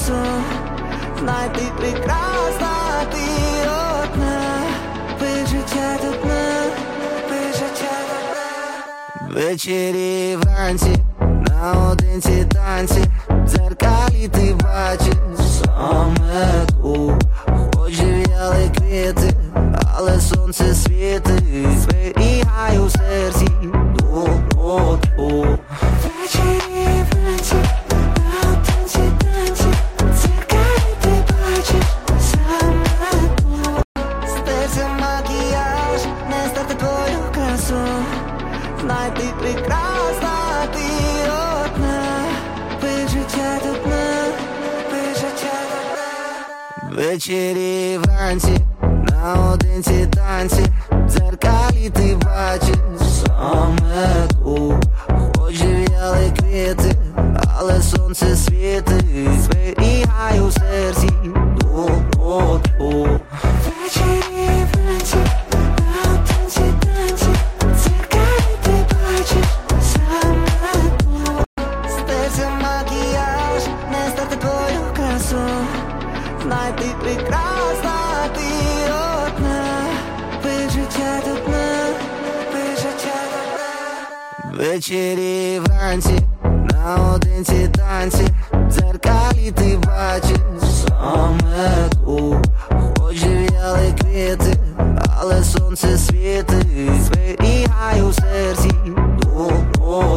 красу, знай ти прекрасна, ти одна, без життя тут не, без життя тут не. Ввечері вранці, наодинці танці, в дзеркалі ти бачиш саме ту, хоч в'яли квіти, але сонце світить, зберігаю в серці доброту. Ввечері вранці, наодинці танці, в дзеркалі ти бачиш саме ту. Стерся макіяж, не стати твою красу, знай ти прекрасна, ти одна, без життя тут не, без життя тут не. Ввечері вранці, наодинці танці, в дзеркалі ти бачиш саме ту, хоч в'яли квіти, але сонце світить, зберігаю в серці доброту. Ввечері вранці, наодинці танці, в дзеркалі ти бачиш саме ту. Стерся макіяж, не стати твою красу, знай ти прекрасна, ти одна, без життя тут не, без життя тут не. Ввечері вранці, наодинці танці,